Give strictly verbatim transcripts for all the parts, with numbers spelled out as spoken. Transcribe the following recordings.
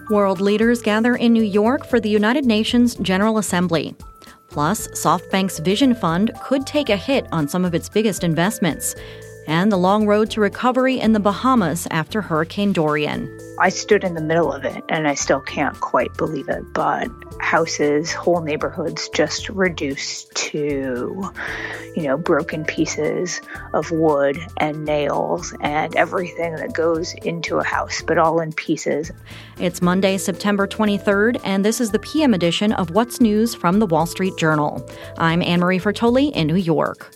World leaders gather in New York for the United Nations General Assembly. Plus, SoftBank's Vision Fund could take a hit on some of its biggest investments. And the long road to recovery in the Bahamas after Hurricane Dorian. I stood in the middle of it, and I still can't quite believe it, but houses, whole neighborhoods just reduced to, you know, broken pieces of wood and nails and everything that goes into a house, but all in pieces. It's Monday, September twenty-third, and this is the P M edition of What's News from the Wall Street Journal. I'm Anne-Marie Fertoli in New York.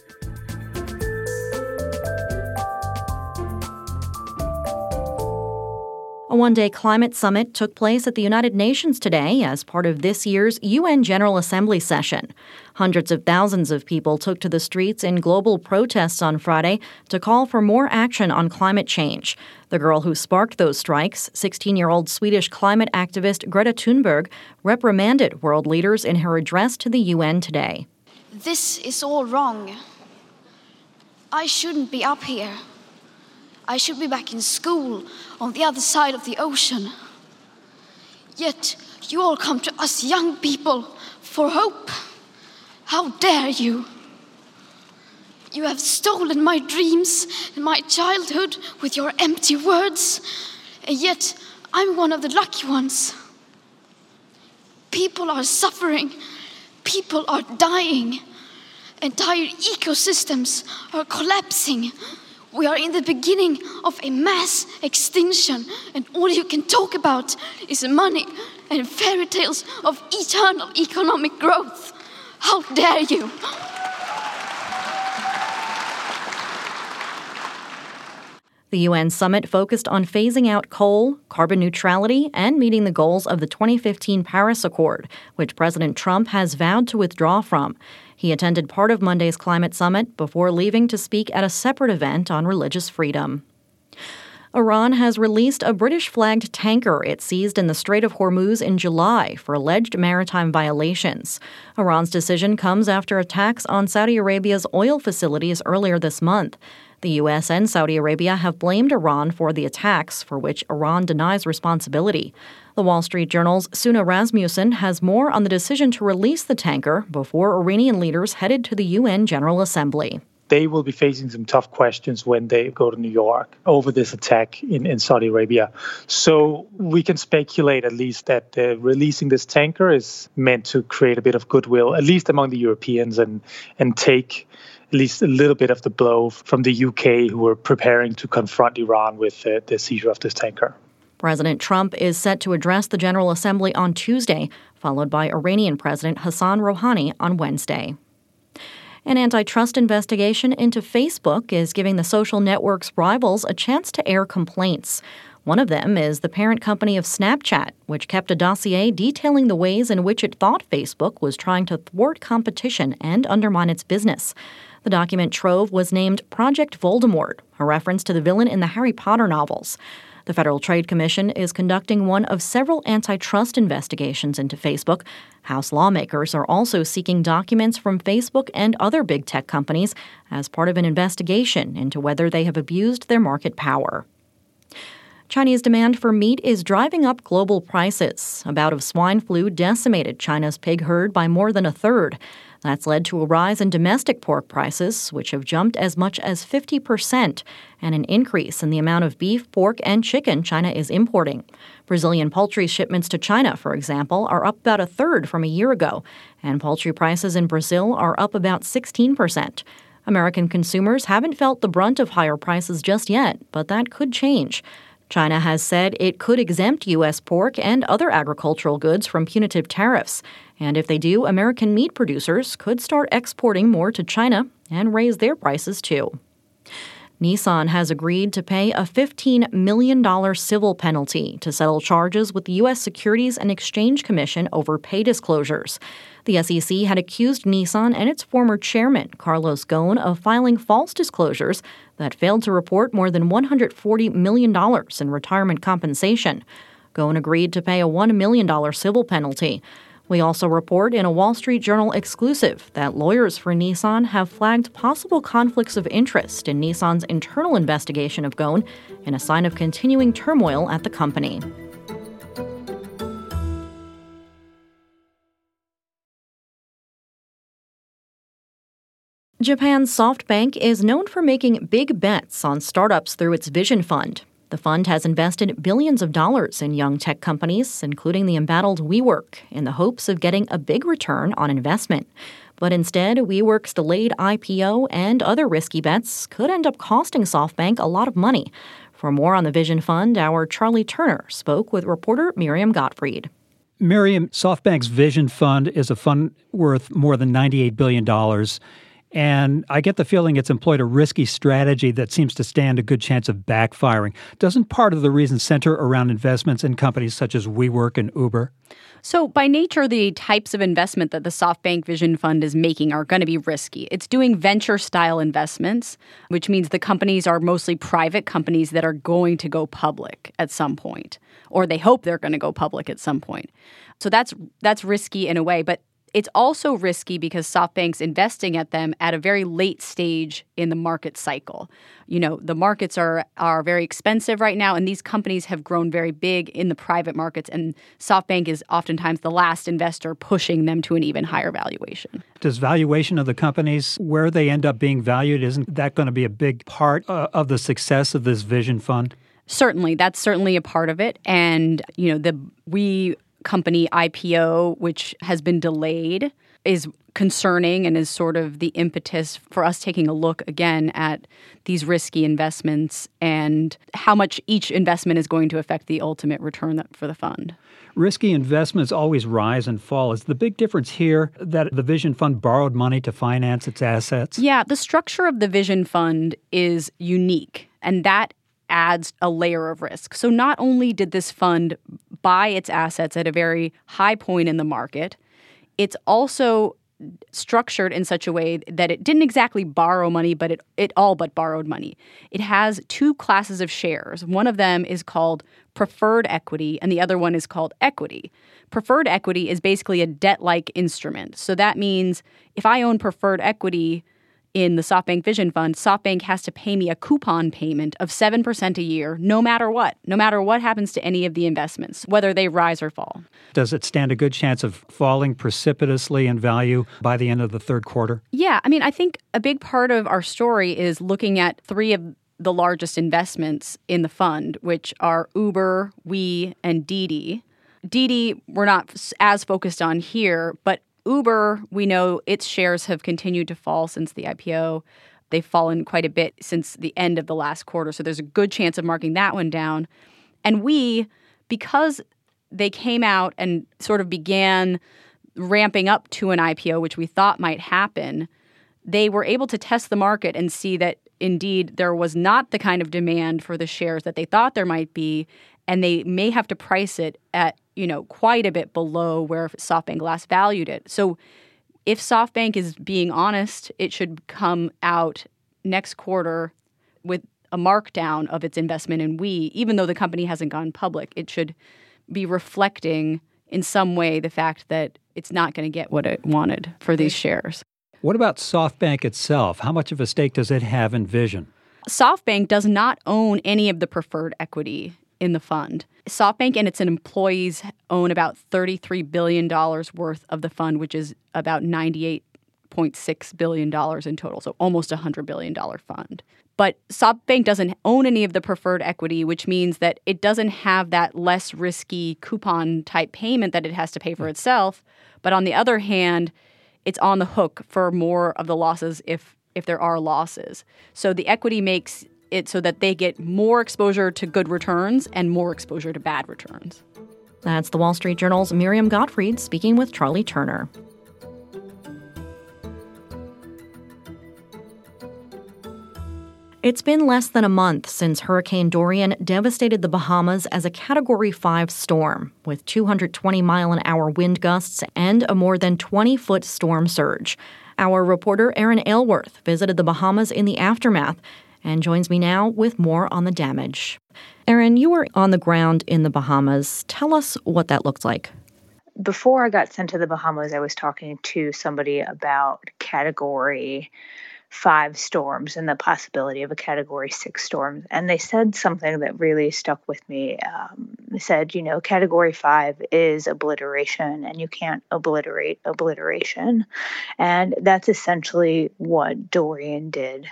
A one-day climate summit took place at the United Nations today as part of this year's U N General Assembly session. Hundreds of thousands of people took to the streets in global protests on Friday to call for more action on climate change. The girl who sparked those strikes, sixteen-year-old Swedish climate activist Greta Thunberg, reprimanded world leaders in her address to the U N today. This is all wrong. I shouldn't be up here. I should be back in school on the other side of the ocean. Yet you all come to us young people for hope. How dare you? You have stolen my dreams and my childhood with your empty words, and yet I'm one of the lucky ones. People are suffering. People are dying. Entire ecosystems are collapsing. We are in the beginning of a mass extinction, and all you can talk about is money and fairy tales of eternal economic growth. How dare you? The U N summit focused on phasing out coal, carbon neutrality, and meeting the goals of the twenty fifteen Paris Accord, which President Trump has vowed to withdraw from. He attended part of Monday's climate summit before leaving to speak at a separate event on religious freedom. Iran has released a British-flagged tanker it seized in the Strait of Hormuz in July for alleged maritime violations. Iran's decision comes after attacks on Saudi Arabia's oil facilities earlier this month. The U S and Saudi Arabia have blamed Iran for the attacks, for which Iran denies responsibility. The Wall Street Journal's Suna Rasmussen has more on the decision to release the tanker before Iranian leaders headed to the U N General Assembly. They will be facing some tough questions when they go to New York over this attack in, in Saudi Arabia. So we can speculate at least that uh, releasing this tanker is meant to create a bit of goodwill, at least among the Europeans, and, and take at least a little bit of the blow from the U K, who are preparing to confront Iran with uh, the seizure of this tanker. President Trump is set to address the General Assembly on Tuesday, followed by Iranian President Hassan Rouhani on Wednesday. An antitrust investigation into Facebook is giving the social network's rivals a chance to air complaints. One of them is the parent company of Snapchat, which kept a dossier detailing the ways in which it thought Facebook was trying to thwart competition and undermine its business. The document trove was named Project Voldemort, a reference to the villain in the Harry Potter novels. The Federal Trade Commission is conducting one of several antitrust investigations into Facebook. House lawmakers are also seeking documents from Facebook and other big tech companies as part of an investigation into whether they have abused their market power. Chinese demand for meat is driving up global prices. A bout of swine flu decimated China's pig herd by more than a third. That's led to a rise in domestic pork prices, which have jumped as much as fifty percent, and an increase in the amount of beef, pork, and chicken China is importing. Brazilian poultry shipments to China, for example, are up about a third from a year ago, and poultry prices in Brazil are up about sixteen percent. American consumers haven't felt the brunt of higher prices just yet, but that could change. China has said it could exempt U S pork and other agricultural goods from punitive tariffs. And if they do, American meat producers could start exporting more to China and raise their prices too. Nissan has agreed to pay a fifteen million dollars civil penalty to settle charges with the U S Securities and Exchange Commission over pay disclosures. The S E C had accused Nissan and its former chairman, Carlos Ghosn, of filing false disclosures that failed to report more than one hundred forty million dollars in retirement compensation. Ghosn agreed to pay a one million dollars civil penalty. We also report in a Wall Street Journal exclusive that lawyers for Nissan have flagged possible conflicts of interest in Nissan's internal investigation of Ghosn in a sign of continuing turmoil at the company. Japan's SoftBank is known for making big bets on startups through its Vision Fund. The fund has invested billions of dollars in young tech companies, including the embattled WeWork, in the hopes of getting a big return on investment. But instead, WeWork's delayed I P O and other risky bets could end up costing SoftBank a lot of money. For more on the Vision Fund, our Charlie Turner spoke with reporter Miriam Gottfried. Miriam, SoftBank's Vision Fund is a fund worth more than ninety-eight billion dollars. And I get the feeling it's employed a risky strategy that seems to stand a good chance of backfiring. Doesn't part of the reason center around investments in companies such as WeWork and Uber? So by nature, the types of investment that the SoftBank Vision Fund is making are going to be risky. It's doing venture-style investments, which means the companies are mostly private companies that are going to go public at some point, or they hope they're going to go public at some point. So that's that's risky in a way, but it's also risky because SoftBank's investing at them at a very late stage in the market cycle. You know, the markets are are very expensive right now, and these companies have grown very big in the private markets, and SoftBank is oftentimes the last investor pushing them to an even higher valuation. Does valuation of the companies, where they end up being valued, isn't that going to be a big part uh, of the success of this Vision Fund? Certainly. That's certainly a part of it. And, you know, the we... company I P O, which has been delayed, is concerning and is sort of the impetus for us taking a look again at these risky investments and how much each investment is going to affect the ultimate return for the fund. Risky investments always rise and fall. Is the big difference here that the Vision Fund borrowed money to finance its assets? Yeah, the structure of the Vision Fund is unique, and that adds a layer of risk. So not only did this fund buy its assets at a very high point in the market, it's also structured in such a way that it didn't exactly borrow money, but it, it all but borrowed money. It has two classes of shares. One of them is called preferred equity, and the other one is called equity. Preferred equity is basically a debt-like instrument. So that means if I own preferred equity in the SoftBank Vision Fund, SoftBank has to pay me a coupon payment of seven percent a year, no matter what, no matter what happens to any of the investments, whether they rise or fall. Does it stand a good chance of falling precipitously in value by the end of the third quarter? Yeah, I mean, I think a big part of our story is looking at three of the largest investments in the fund, which are Uber, We, and Didi. Didi, we're not as focused on here, but Uber, we know its shares have continued to fall since the I P O. They've fallen quite a bit since the end of the last quarter, so there's a good chance of marking that one down. And we, because they came out and sort of began ramping up to an I P O, which we thought might happen, they were able to test the market and see that indeed there was not the kind of demand for the shares that they thought there might be, and they may have to price it at, you know, quite a bit below where SoftBank last valued it. So if SoftBank is being honest, it should come out next quarter with a markdown of its investment in We. Even though the company hasn't gone public, it should be reflecting in some way the fact that it's not going to get what it wanted for these shares. What about SoftBank itself? How much of a stake does it have in Vision? SoftBank does not own any of the preferred equity in the fund. SoftBank and its employees own about thirty-three billion dollars worth of the fund, which is about ninety-eight point six billion dollars in total, so almost a one hundred billion dollars fund. But SoftBank doesn't own any of the preferred equity, which means that it doesn't have that less risky coupon-type payment that it has to pay for itself. But on the other hand, it's on the hook for more of the losses if if there are losses. So the equity makes it so that they get more exposure to good returns and more exposure to bad returns. That's the Wall Street Journal's Miriam Gottfried speaking with Charlie Turner. It's been less than a month since Hurricane Dorian devastated the Bahamas as a Category five storm, with two hundred twenty mile an hour wind gusts and a more than twenty-foot storm surge. Our reporter Erin Aylworth visited the Bahamas in the aftermath and joins me now with more on the damage. Erin, you were on the ground in the Bahamas. Tell us what that looked like. Before I got sent to the Bahamas, I was talking to somebody about Category five storms and the possibility of a Category six storm. And they said something that really stuck with me. Um, they said, you know, Category five is obliteration, and you can't obliterate obliteration. And that's essentially what Dorian did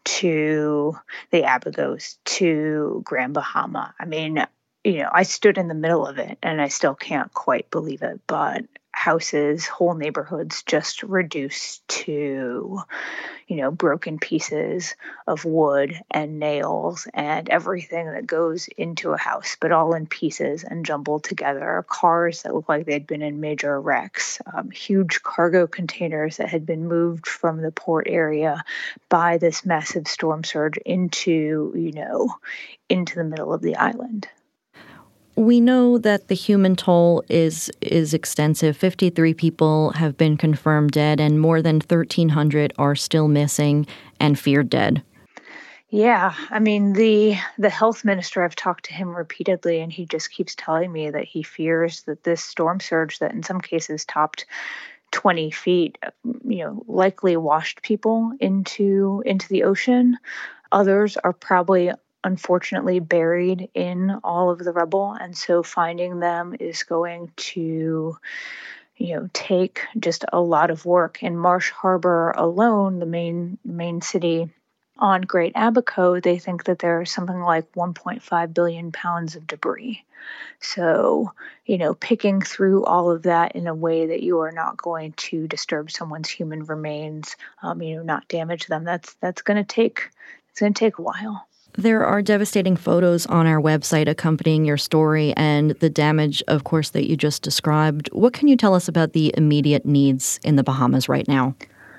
to the Abagos, to Grand Bahama. I mean, you know, I stood in the middle of it, and I still can't quite believe it, but houses, whole neighborhoods just reduced to, you know, broken pieces of wood and nails and everything that goes into a house, but all in pieces and jumbled together. Cars that looked like they'd been in major wrecks, um, huge cargo containers that had been moved from the port area by this massive storm surge into, you know, into the middle of the island. We know that the human toll is is extensive. fifty-three people have been confirmed dead, and more than thirteen hundred are still missing and feared dead. Yeah, I mean, the the health minister, I've talked to him repeatedly, and he just keeps telling me that he fears that this storm surge that in some cases topped twenty feet, you know, likely washed people into into the ocean. Others are probably unfortunately buried in all of the rubble, and so finding them is going to, you know, take just a lot of work. In Marsh Harbor alone, the main main city on Great Abaco, they think that there's something like one point five billion pounds of debris. So, you know, picking through all of that in a way that you are not going to disturb someone's human remains, um, you know, not damage them, that's that's going to take it's going to take a while. There are devastating photos on our website accompanying your story and the damage, of course, that you just described. What can you tell us about the immediate needs in the Bahamas right now?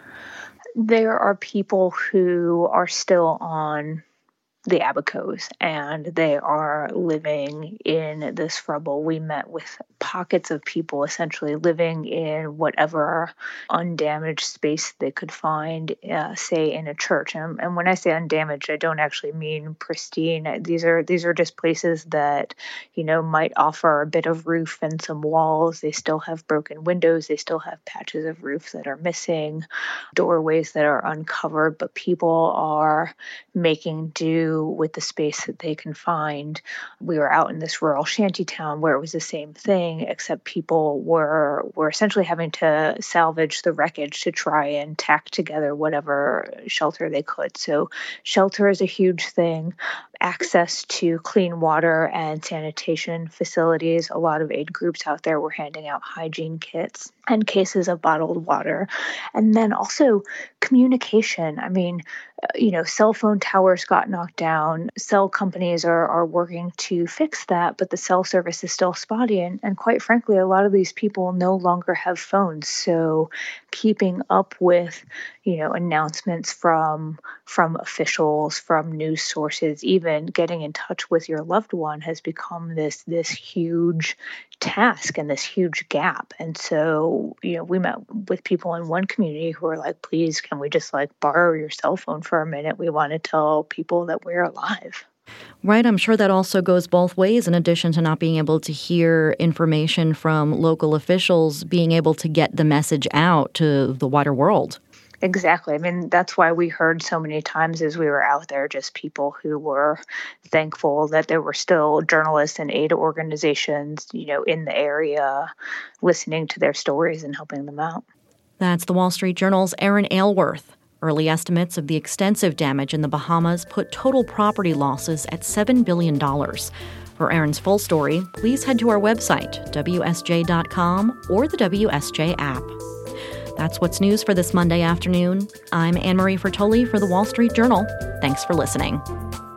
There are people who are still on the Abacos, and they are living in this rubble. We met with pockets of people essentially living in whatever undamaged space they could find, uh, say in a church. And, and when I say undamaged, I don't actually mean pristine. These are these are just places that, you know, might offer a bit of roof and some walls. They still have broken windows. They still have patches of roof that are missing, doorways that are uncovered, but people are making do with the space that they can find. We were out in this rural shanty town where it was the same thing, except people were were essentially having to salvage the wreckage to try and tack together whatever shelter they could. So shelter is a huge thing. Access to clean water and sanitation facilities. A lot of aid groups out there were handing out hygiene kits and cases of bottled water. And then also communication. I mean, you know, cell phone towers got knocked down. Cell companies are, are working to fix that, but the cell service is still spotty. And, and quite frankly, a lot of these people no longer have phones. So keeping up with, you know, announcements from from officials, from news sources, even getting in touch with your loved one has become this this huge task and this huge gap. And so, you know, we met with people in one community who were like, please, can we just like borrow your cell phone for a minute? We want to tell people that we're alive. Right. I'm sure that also goes both ways. In addition to not being able to hear information from local officials, being able to get the message out to the wider world. Exactly. I mean, that's why we heard so many times as we were out there, just people who were thankful that there were still journalists and aid organizations, you know, in the area listening to their stories and helping them out. That's the Wall Street Journal's Erin Aylworth. Early estimates of the extensive damage in the Bahamas put total property losses at seven billion dollars. For Erin's full story, please head to our website, W S J dot com, or the W S J app. That's what's news for this Monday afternoon. I'm Anne-Marie Fertoli for the Wall Street Journal. Thanks for listening.